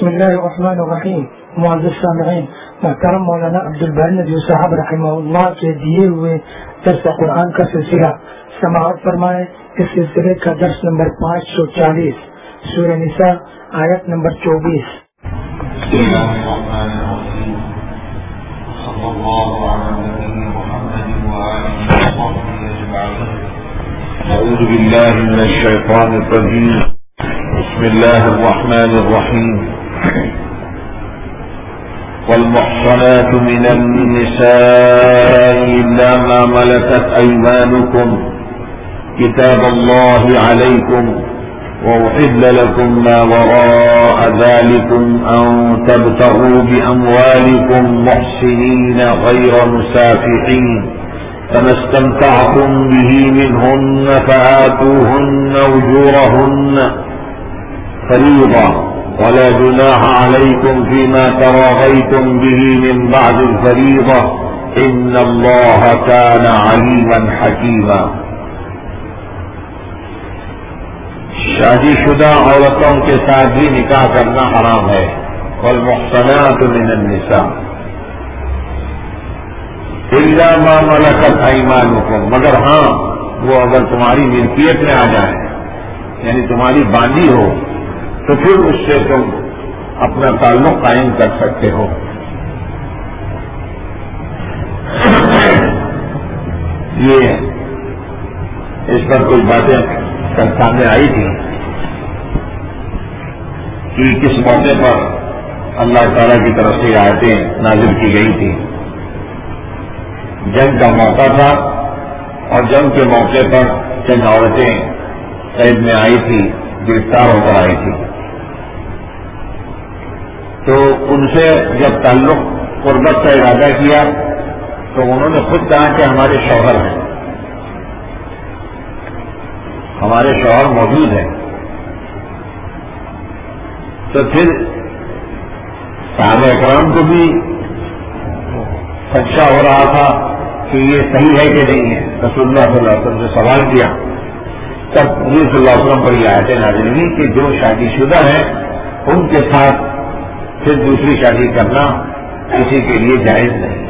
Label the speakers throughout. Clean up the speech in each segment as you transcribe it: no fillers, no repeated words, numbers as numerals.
Speaker 1: اللہ الرحمن الرحیم. معزز سامعین، محترم مولانا عبدالباری ندوی صاحب رحمہ اللہ کے دیے ہوئے درس قرآن کا سلسلہ سماعت فرمائے. اس سلسلے کا درس نمبر 540، سورہ نساء، آیت نمبر 24.
Speaker 2: أعوذ بالله من الشيطان الرجيم. بسم الله الرحمن الرحيم. والمحصنات من النساء إلا ما ملكت أيمانكم كتاب الله عليكم وأحل لكم ما وراء ذلكم أن تبتغوا بأموالكم محسنين غير مسافحين فما استمتعتم به منهن فآتوهن أجورهن فريضة ولا جناح عليكم فيما تراضيتم به من بعد الفريضة إن الله كان عليما حكيما. شادی شدہ عورتوں کے ساتھ بھی نکاح کرنا حرام ہے. والمحصنات من النساء الا ما ملکت ایمانکم، مگر ہاں وہ اگر تمہاری ملکیت میں آ جائیں، یعنی تمہاری باندھی ہو، تو پھر اس سے تم اپنا تعلق قائم کر سکتے ہو. یہ اس پر کچھ باتیں سامنے آئی تھی کہ کس موقع پر اللہ تعالیٰ کی طرف سے آیتیں نازل کی گئی تھی. جنگ کا موقع تھا اور جنگ کے موقع پر چند عورتیں قید میں آئی تھی، گرفتار ہو کر آئی تھی. تو ان سے جب تعلق قربت کا ارادہ کیا تو انہوں نے خود کہا کہ ہمارے شوہر ہیں، ہمارے شوہر موجود ہیں. تو پھر صحابہ اکرام کو بھی خدشہ ہو رہا تھا کہ یہ صحیح ہے کہ نہیں ہے. رسول اللہ صلی اللہ علیہ وسلم سے سوال کیا، تب نبی صلی اللہ علیہ وسلم پر یہ آیتیں نازل ہوئی کہ جو شادی شدہ ہیں ان کے ساتھ پھر دوسری شادی کرنا کسی کے لیے جائز نہیں.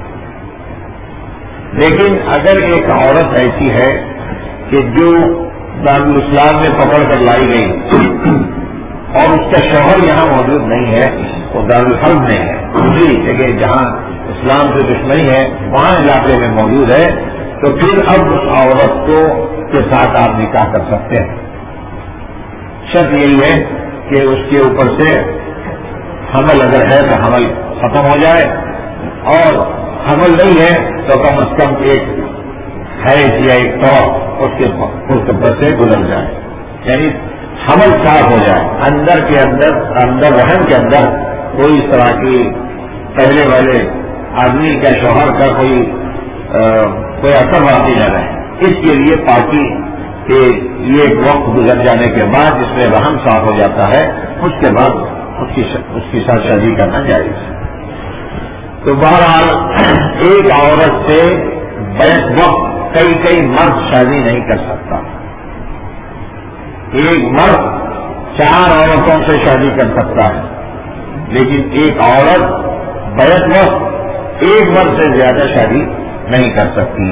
Speaker 2: لیکن اگر ایک عورت ایسی ہے کہ جو دارالاسلام میں پکڑ کر لائی گئی اور اس کا شوہر یہاں موجود نہیں ہے، وہ دارالحرب میں ہے، دوسری جگہ جہاں اسلام سے دشمنی ہے وہاں علاقے میں موجود ہے، تو پھر اب اس عورت کے ساتھ آپ نکاح کر سکتے ہیں. شرط یہی ہے کہ اس کے اوپر سے حمل اگر ہے تو حمل ختم ہو جائے، اور حمل نہیں ہے تو کم از کم ایک حیض یا ایک طور اس کے اوپر سے گزر جائے، یعنی حمل صاف ہو جائے. اندر رحم کے اندر کوئی اس طرح کی پہلے والے آدمی کا شوہر کا کوئی اثر باقی نہ رہے. اس کے لیے پاکی کہ یہ ایک وقت گزر جانے کے بعد جس میں رحم صاف ہو جاتا ہے، اس کے بعد اس کی ساتھ شادی کرنا جائز. تو بہرحال ایک عورت سے بیک وقت کئی مرد شادی نہیں کر سکتا. ایک مرد 4 عورتوں سے شادی کر سکتا ہے، لیکن ایک عورت بیک وقت ایک مرد سے زیادہ شادی نہیں کر سکتی.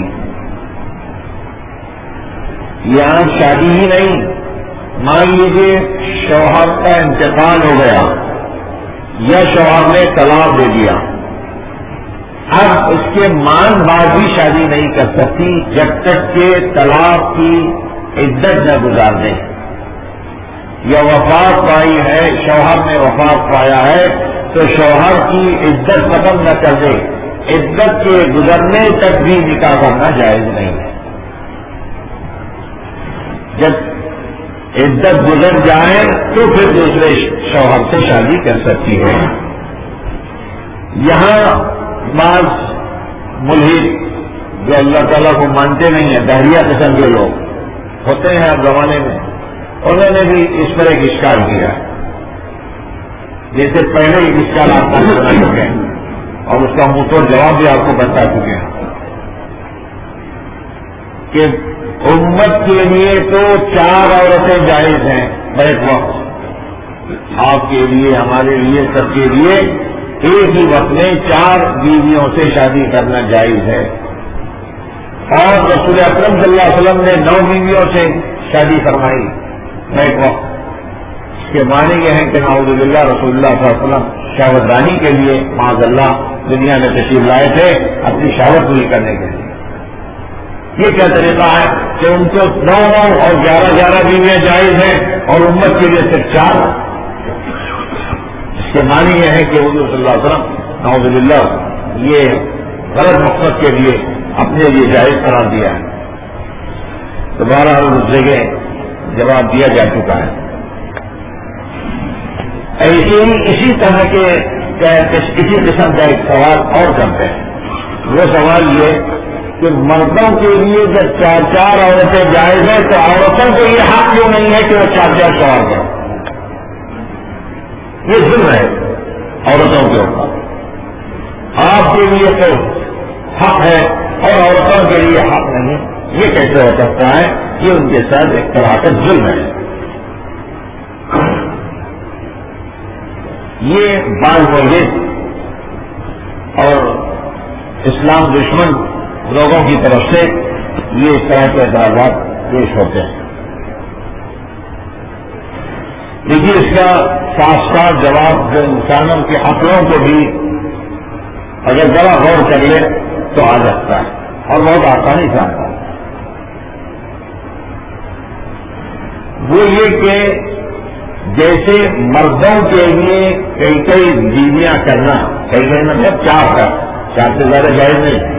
Speaker 2: یہاں شادی ہی نہیں، مان لیجیے شوہر کا انتقال ہو گیا یا شوہر نے طلاق دے دیا، اب اس کے مان بعد بھی شادی نہیں کر سکتی جب تک کہ طلاق کی عدت نہ گزار دے. یا وفات پائی ہے، شوہر نے وفات پایا ہے تو شوہر کی عدت ختم نہ کر دے، عدت کے گزرنے تک بھی نکاح کرنا جائز نہیں ہے. جب عدت گزر جائے تو پھر دوسرے شوہر سے شادی کر سکتی ہے. یہاں بعض ملحد جو اللہ تعالیٰ کو مانتے نہیں ہیں، دہریہ قسم کے لوگ ہوتے ہیں اب زمانے میں، انہوں نے بھی اس پر ایک اشکال کیا. جیسے پہلے ایک اشکال آپ کو سنا چکے ہیں اور اس کا منہ توڑ جواب بھی آپ کو بتا چکے ہیں کہ امت کے لیے تو 4 عورتیں جائز ہیں بیک وقت، آپ کے لیے، ہمارے لیے، سب کے لیے ایک ہی وقت میں 4 بیویوں سے شادی کرنا جائز ہے، اور رسول اکرم صلی اللہ علیہ وسلم نے 9 بیویوں سے شادی فرمائی ایک وقت۔ اس کے معنی یہ ہے کہ نعوذ باللہ رسول اللہ صلی اللہ علیہ وسلم شہوتدانی کے لیے معاذ اللہ دنیا میں تشریف لائے تھے اپنی شہوت پوری کرنے کے لیے۔ یہ کیا طریقہ ہے کہ ان کو 9 اور 11 بیویاں جائز ہیں اور امت کے لیے صرف 4؟ اس کے معنی یہ ہے کہ حضور صلی اللہ علیہ وسلم نعوذ باللہ یہ غلط مقصد کے لیے اپنے لیے جائز قرار دیا ہے۔ دوبارہ اس جگہ جواب دیا جا چکا ہے۔ اسی طرح کے کسی قسم کا ایک سوال اور کرتے ہیں، وہ سوال یہ کہ مردوں کے لیے جب 4 عورتیں جائز ہیں تو عورتوں کو یہ حق کیوں نہیں ہے کہ وہ 4 شوہر کریں؟ یہ ظلم ہے عورتوں کے اوپر۔ آپ کے لیے تو حق ہے اور عورتوں کے لیے حق نہیں، یہ کیسے ہو سکتا ہے؟ یہ ان کے ساتھ ایک طرح کا ظلم ہے۔ یہ بعض ملحد اور اسلام دشمن لوگوں کی طرف سے یہ اس طرح کے اعتراضات پیش ہوتے ہیں، لیکن اس کا صاف صاف جواب جو انسانوں کے عقلوں کو بھی اگر ذرا غور کر لے تو آ سکتا ہے اور بہت آسانی سے آتا ہے۔ وہ یہ کہ جیسے مردوں کے لیے کئی بیویاں کرنا، کئی مطلب 4 سے زیادہ جائز نہیں،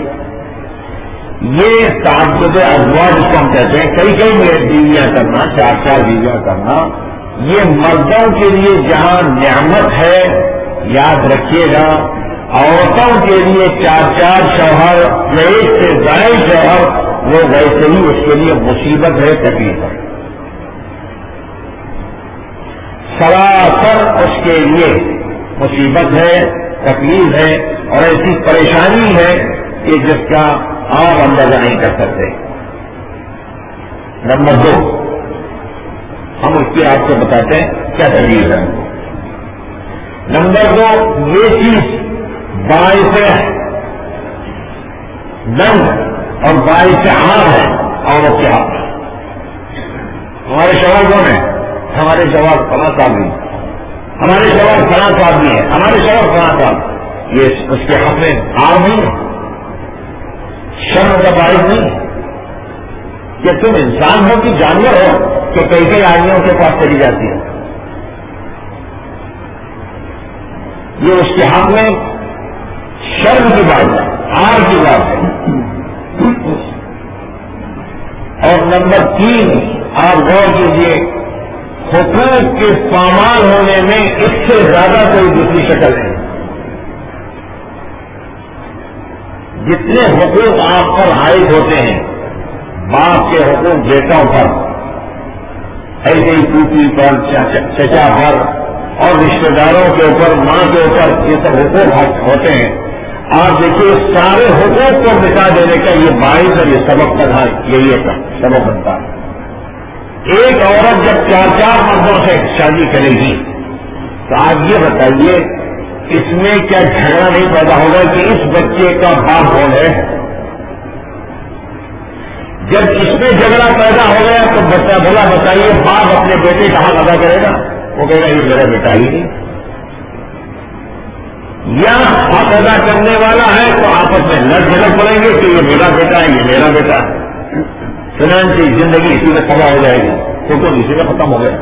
Speaker 2: یہ تعدد ازواج جس کو ہم کہتے ہیں، کئی بیویاں کرنا، 4 بیویاں کرنا، یہ مردوں کے لیے جہاں نعمت ہے، یاد رکھیے گا، عورتوں کے لیے 4 شوہر یا 1 سے زائد شوہر وہ ویسے ہی اس کے لیے مصیبت ہے، تکلیف ہے، سراسر اس کے لیے مصیبت ہے، تکلیف ہے اور ایسی پریشانی ہے کہ جس کا آپ اندازہ نہیں کر سکتے۔ نمبر 2، ہم اس کی آپ کو بتاتے ہیں کیا تکلیف ہے۔ نمبر 2، یہ چیز باعث ننگ اور باعث عار ہے عورت کے حق میں۔ ہمارے شوہر کون ہیں؟ ہمارے شوہر فلاں صاحب بھی، ہمارے شوہر فلاں صاحب بھی ہے، ہمارے شوہر فلاں صاحب، یہ اس کے حق میں عار نہیں ہے، شرم کا باعث نہیں ہے کہ تم انسان ہو کہ جانور ہو کہ کئی آدمیوں کے پاس چلی جاتی ہے۔ یہ اس کے حق میں شرم کی بات ہے، عار کی بات ہے۔ اور نمبر 3، آپ غور کیجیے، حقوق کے پامال ہونے میں اس سے زیادہ کوئی دوسری شکل نہیں۔ جتنے حقوق آپ پر عائد ہوتے ہیں، باپ کے حقوق بیٹوں پر، ایسے ہی پوتی پر، چچا پر اور رشتے داروں کے اوپر، ماں کے اوپر، یہ سب حقوق ہوتے ہیں۔ آپ دیکھیے سارے حقوق کو مٹا دینے کا یہ باعث اور یہ سبب کا یہی سبب بنتا ہے۔ ایک عورت جب 4 مردوں سے شادی کرے گی تو آپ یہ بتائیے اس میں کیا جھگڑا نہیں پیدا ہوگا کہ اس بچے کا باپ کون ہے؟ جب اس میں جھگڑا پیدا ہو گیا تو بچہ بھلا بتائیے باپ اپنے بیٹے کا حق ادا کرے گا؟ وہ کہے گا یہ میرا بیٹا ہی نہیں، یا حق ادا کرنے والا ہے تو آپس میں لڑ جھگڑ پڑیں گے کہ یہ میرا بیٹا ہے، یہ میرا بیٹا ہے۔ چنانچہ زندگی اسی میں تباہ ہو جائے گی، تو اسی میں ختم ہو گیا۔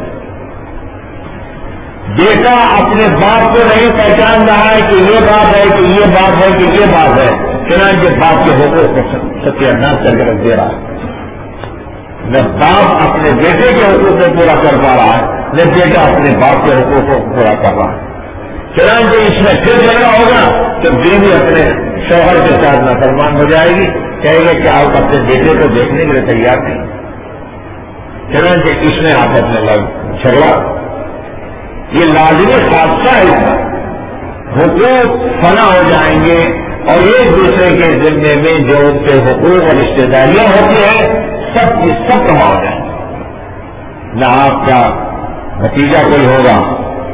Speaker 2: بیٹا اپنے باپ کو نہیں پہچان رہا ہے کہ یہ بات ہے کہ یہ بات ہے کہ یہ بات ہے، چنانچہ باپ کے حقوق کو ستیہ کر کے رکھ دے رہا ہے۔ نہ باپ اپنے بیٹے کے حقوق کو پورا کر پا رہا ہے، نہ بیٹا اپنے باپ کے حقوق کو پورا کر رہا ہے۔ چنانچہ اس میں پھر جھگڑا ہوگا تو بیوی اپنے شوہر کے ساتھ نافرمان ہو جائے گی، کہے گا کہ آپ اپنے بیٹے کو دیکھنے کے لیے تیار نہیں۔ چنانچہ اس میں آپس میں جھگڑا، یہ لازمی حادثہ ہے، حقوق فنا ہو جائیں گے اور ایک دوسرے کے ذمے میں جو ان کے حقوق اور رشتے داریاں ہوتی ہیں سب کی سب کما ہو جائیں گے۔ نہ آپ کا بھتیجا کوئی ہوگا،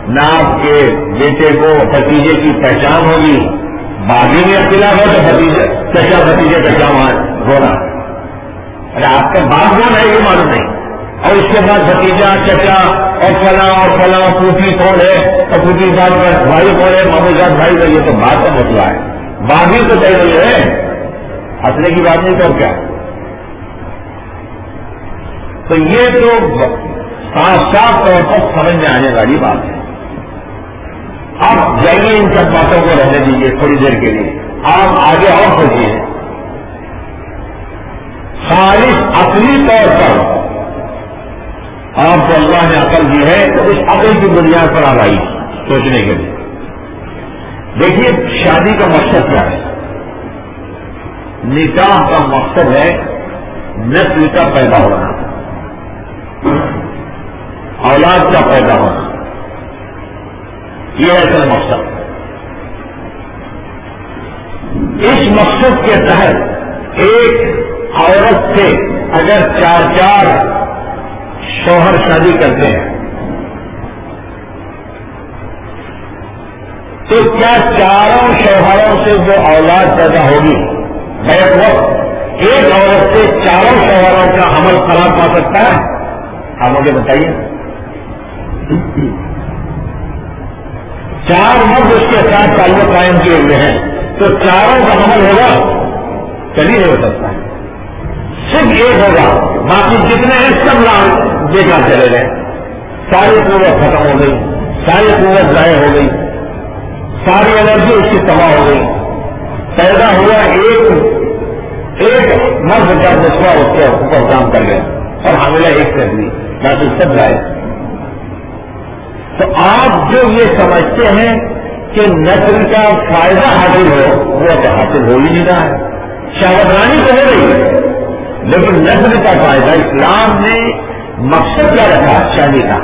Speaker 2: نہ آپ کے بیٹے کو بھتیجے کی پہچان ہوگی. باغی میں اختلاف ہے تو بھتیجے چچا بھتیجے کا کیا ہونا. ارے آپ کا باپ کون ہے یہ معلوم نہیں, اور اس کے بعد بھتیجا چچا اور فلاں پوٹھی کون ہے اور پوٹھی صاحب کا بھائی کون ہے, مامو صاحب بھائی کا, یہ تو بات کا مسئلہ ہے. باغی تو طے نہیں ہے, ہنسنے کی بات نہیں تو کیا. تو یہ تو صاف طور پر سمجھ میں آنے والی بات ہے. آپ جائیے ان سب باتوں کو رہنے دیجیے تھوڑی دیر کے لیے, آپ آگے اور سوچیے. خالص عقلی طور پر آپ کو اللہ نے عقل دی ہے تو اس عقل کی بنیاد پر آپ آئی سوچنے کے لیے. دیکھیے شادی کا مقصد کیا ہے؟ نکاح کا مقصد ہے نسل کا پیدا ہونا, اولاد کا پیدا ہونا, یہ ہے اصل مقصد. اس مقصد کے تحت ایک عورت سے اگر 4 شوہر شادی کرتے ہیں تو کیا 4 شوہروں سے جو اولاد پیدا ہوگی بیک وقت ایک عورت سے 4 شوہروں کا حمل خراب پا سکتا ہے؟ آپ مجھے بتائیے. 4 مرد اس کے ساتھ تعلق قائم کیے ہوئے ہیں تو 4 کا حمل ہوگا؟ چلی نہیں ہو سکتا. صرف ایک ہوگا, باقی جتنے ہیں سب بیکار چلے گئے. ساری قوت ختم ہو گئی, ساری قوت ضائع ہو گئی, ساری انرجی اس کی تباہ ہو گئی. پیدا ہوا ایک مرد کا نسخہ اس کے اوپر کام کر گیا اور حاملہ ایک کر دی, باقی سب ضائع. تو آپ جو یہ سمجھتے ہیں کہ نسل کا فائدہ حاصل ہو وہ تو حاصل ہو ہی نہیں رہا ہے. شاہدرانی تو ہو رہی ہے لیکن نسل کا فائدہ اسلام نے مقصد کیا رکھا شادی کا؟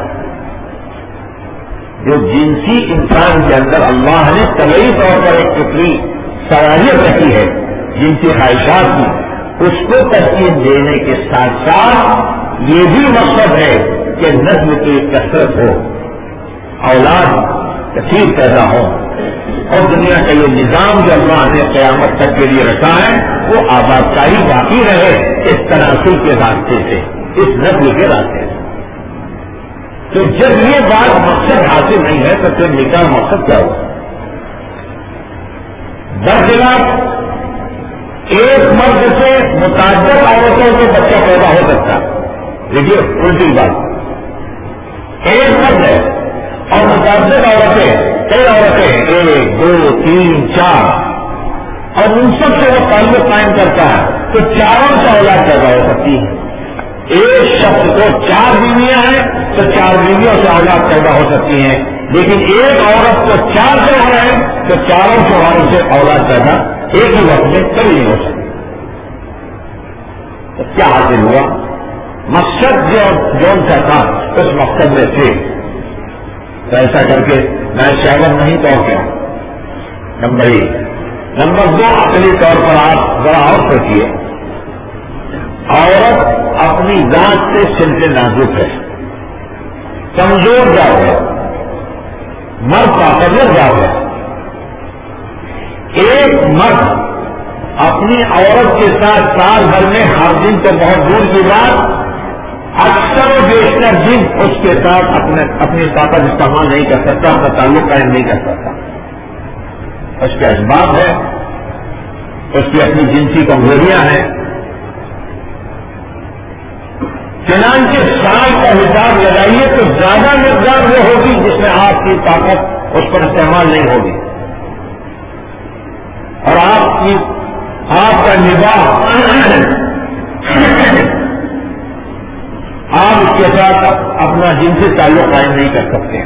Speaker 2: جو جنسی انسان کے اندر اللہ نے طبعی طور پر ایک فطری صلاحیت رکھی ہے جنسی خواہشات کی, اس کو تسکین دینے کے ساتھ ساتھ یہ بھی مقصد ہے کہ نسل کی کثرت ہو, اولاد کثیر پیدا ہو, اور دنیا کا یہ نظام جو اللہ نے قیامت تک کے لیے رکھا ہے وہ آبادکاری باقی رہے اس تناسل کے راستے سے, اس نسل کے راستے سے. تو جب یہ بات مقصد حاصل نہیں ہے تو پھر نکاح مقصد کیا ہوگا؟ برخلاف ایک مرد سے متعدد عورتوں سے بچہ پیدا ہو سکتا ہے. دیکھیے الٹی بات, ایک مرد ہے اور متعدد عورتیں, کئی عورتیں 1 2 3 4, اور ان سب سے وہ تعلق قائم کرتا ہے تو 4 سے اولاد پیدا ہو سکتی ہے. ایک شخص کو 4 بیویاں ہیں تو 4 بیویوں سے اولاد پیدا ہو سکتی ہیں, لیکن ایک عورت کو 4 شوہر ہیں تو 4 شوہروں سے اولاد پیدا ایک ہی وقت میں کبھی نہیں ہو سکتی. تو کیا حاصل ہوا؟ مقصد جو ان کا تھا اس مقصد میں تھے. تو ایسا کر کے میں شاگر نہیں تو کیا. نمبر 1. نمبر 2, عقلی طور پر آپ ذرا اور سوچیے. عورت اپنی ذات سے سلسلے نازک ہے, کمزور جاؤ ہے, مرد طاقتور جاؤ ہے. ایک مرد اپنی عورت کے ساتھ سال بھر میں ہر دن تو بہت دور کی بات اکثر و بیشتر دن اس کے ساتھ اپنی طاقت استعمال نہیں کر سکتا, اپنا تعلق قائم نہیں کر سکتا. اس کے اسباب ہے, اس کی اپنی جنسی کمزوریاں ہیں. چنانچہ سال کا حساب لگائیے تو زیادہ مقدار وہ ہوگی جس میں آپ کی طاقت اس پر استعمال نہیں ہوگی, اور آپ کا نباہ آپ اس کے ساتھ اپنا جنسی تعلق قائم نہیں کر سکتے.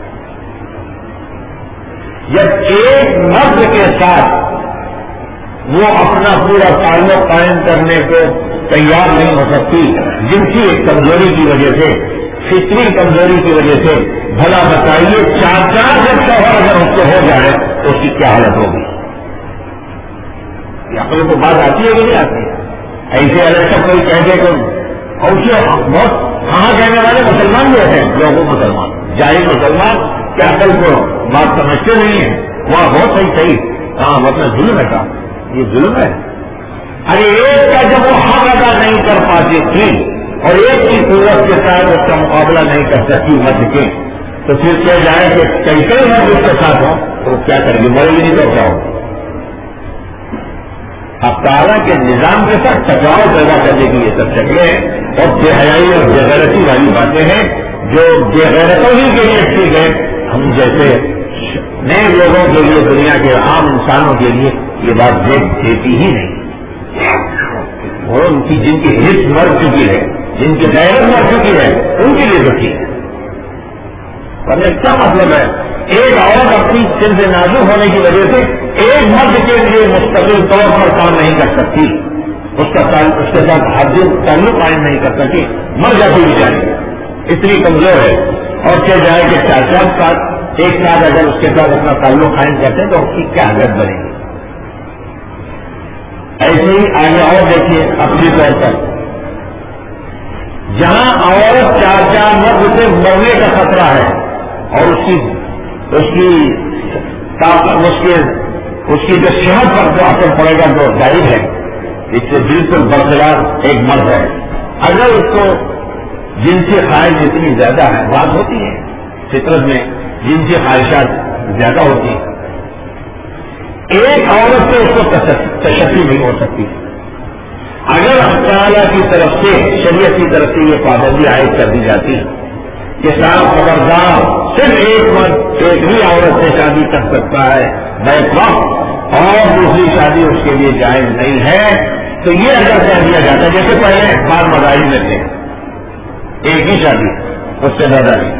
Speaker 2: جب ایک مرد کے ساتھ وہ اپنا پورا تعلق قائم کرنے کو تیار نہیں ہو سکتی جنسی ایک کمزوری کی وجہ سے, فطری کمزوری کی وجہ سے, بھلا بتائیے 4 جب شوہر اگر اس کو ہو جائے تو اس کی کیا حالت ہوگی؟ عقل کو بات آتی ہے کہ نہیں آتی؟ ایسے الگ کوئی کہہ دے کہ اور بہت کہاں کہنے والے مسلمان بھی ہوتے ہیں, لوگوں مسلمان, جاہل مسلمان کیا عقل کو بات سمجھتے نہیں ہیں؟ وہاں بہت صحیح ہاں مطلب ظلم ہے، یہ ظلم ہے۔ ارے ایک کا جب وہ حق ادا نہیں کر پاتی تھی اور ایک کی قوت کے ساتھ اس کا مقابلہ نہیں کر سکتی مرد کے، تو پھر کیا جائے کہ کئی مرد اس کے ساتھ ہوں تو کیا کرے گی؟ مرے گی نہیں تو کیا ہو؟ اب تعالیٰ کے نظام کے ساتھ ٹکراؤ پیدا کرنے کی یہ سب شکلیں ہیں اور بے حیائی اور بے غیرتی والی باتیں ہیں جو بے غیرتوں ہی کے لیے ٹھیک ہے، ہم جیسے نئے لوگوں کے لیے، دنیا کے عام انسانوں کے لیے یہ بات دیتی ہی نہیں۔ وہ ان کی جن کی حص مر چکی ہے، جن کی غیرت مر چکی ہے، ان کے لیے تو ٹھیک ہے۔ ورنہ کیا مطلب ہے ایک عورت اپنی سن سے نازک ہونے کی وجہ سے ایک مرد کے لیے مستقل طور پر کام نہیں کر سکتی، اس کے ساتھ حد تعلق قائم نہیں کر سکتی، مر جاتی بھی جائے، اتنی کمزور ہے۔ اور کیا جائے کہ 4 سال ایک ساتھ اگر اس کے ساتھ اپنا تعلق قائم کرتے ہیں تو اس کی کیا حالت بنے گی؟ ایسے ہی آگے اور دیکھیے اپنی طور پر جہاں عورت 4 مرد سے مرنے کا خطرہ ہے اور اس کی جو صحت پر جو اثر پڑے گا جو ظاہر ہے، اس سے بالکل برقرار ایک مرد ہے، اگر اس کو جنسی خواہش اتنی زیادہ ہے، بات ہوتی ہے فطرت میں جنسی خواہشات زیادہ ہوتی ہیں، ایک عورت سے اس کو تشفی نہیں ہو سکتی۔ اگر تعالیٰ کی طرف سے، شریعت کی طرف سے یہ پابندی عائد کر دی جاتی کہ صاحب خبردار صرف ایک مرد ایک ہی عورت سے شادی کر سکتا ہے بیک وقت اور دوسری شادی اس کے لیے جائز نہیں ہے، تو یہ اگر کہہ دیا جاتا ہے جیسے پہلے بعض مذاہب میں تھے ایک ہی شادی اس سے زیادہ نہیں،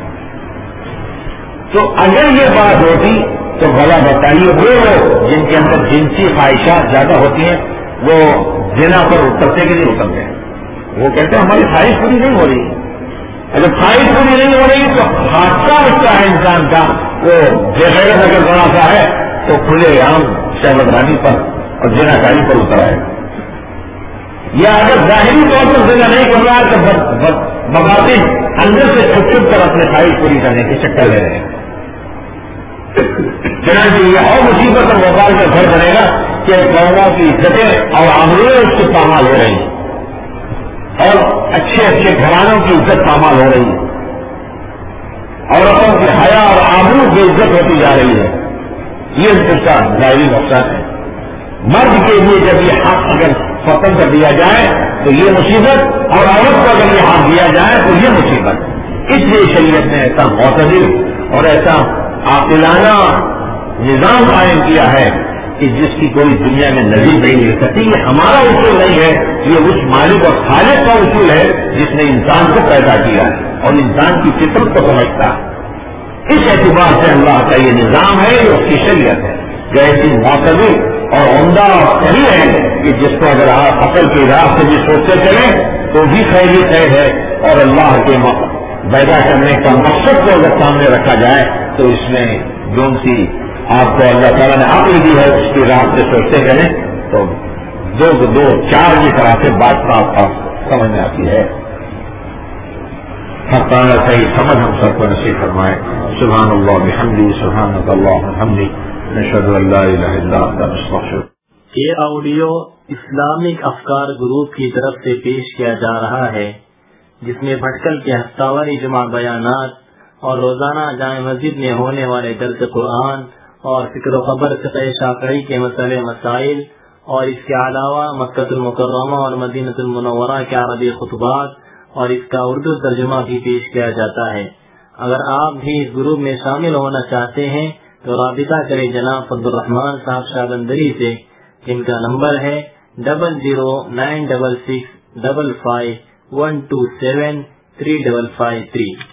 Speaker 2: تو اگر یہ بات ہوتی تو بھلا بتائیے وہ لوگ جن کے اندر جنسی خواہشات زیادہ ہوتی ہیں وہ زنا پر اترتے کہ نہیں اترتے ہیں؟ وہ کہتے ہیں ہماری خواہش پوری نہیں ہو رہی، اگر خواہش پوری نہیں ہو رہی تو حادثہ ہوتا ہے انسان کا، وہ بےغیرت اگر بڑا سا ہے تو کھلے عام شہوترانی پر اور زنا کاری پر اتر آئے، یا اگر ظاہری طور پر زنا نہیں کر رہا ہے تو بباطن اندر سے چھپ کر اپنے خواہش پوری کرنے کی شکل لے رہے ہیں۔ چنانچہ یہ اور مصیبت اور وبال کا گھر بنے گا کہ قوموں کی عزتیں اور آمدنی اس سے پامال ہو رہی ہیں اور اچھے گھرانوں کی عزت پامال ہو رہی ہے، عورتوں کی حیا اور آبرو کی عزت ہوتی جا رہی ہے، یہ اس کا ظاہری نقصان ہے۔ مرد کے لیے جب یہ حق اگر ختم کر دیا جائے تو یہ مصیبت، اور عورت کو اگر یہ حق دیا جائے تو یہ مصیبت۔ اس لیے شریعت نے ایسا معتدل اور ایسا عاقلانہ نظام قائم کیا ہے کہ جس کی کوئی دنیا میں نظیر نہیں مل سکتی۔ یہ ہمارا اصول نہیں ہے، یہ اس مالک اور خالق کا اصول ہے جس نے انسان کو پیدا کیا ہے اور انسان کی فطرت کو سمجھتا ہے۔ اس اعتبار سے اللہ کا یہ نظام ہے، یہ اس کی شریعت ہے جو ایسی معتدل اور عمدہ اور صحیح ہے کہ جس کو اگر آپ عقل کی راہ سے بھی سوچتے چلیں تو بھی خیر ہی خیر ہے، اور اللہ کے پیدا کرنے کا مقصد کو اگر سامنے رکھا جائے تو اس میں جون سی آپ کو اللہ تعالیٰ نے عقل دی ہے اس کی راہ سے سوچتے کریں تو دو چار کی طرح سے بات کا سمجھ میں آتی ہے۔ حق تعالیٰ صحیح سمجھ ہم سب کو نصیب فرمائے۔ سبحان اللہ بحمدہ، سبحانک اللہم وبحمدک، نشہد ان لا الہ الا انت نستغفرک۔
Speaker 3: یہ آڈیو اسلامک افکار گروپ کی طرف سے پیش کیا جا رہا ہے، جس میں بھٹکل کے ہفتہ واری جمعہ بیانات اور روزانہ جامع مسجد میں ہونے والے درس قرآن اور فکر و خبر فقہ شافعی کے مسئلے مسائل، اور اس کے علاوہ مکہ المکرمہ اور مدینہ المنورہ کے عربی خطبات اور اس کا اردو ترجمہ بھی پیش کیا جاتا ہے۔ اگر آپ بھی اس گروپ میں شامل ہونا چاہتے ہیں تو رابطہ کریں جناب فضل الرحمان صاحب شاہ بندری سے، جن کا نمبر ہے 009665512735553۔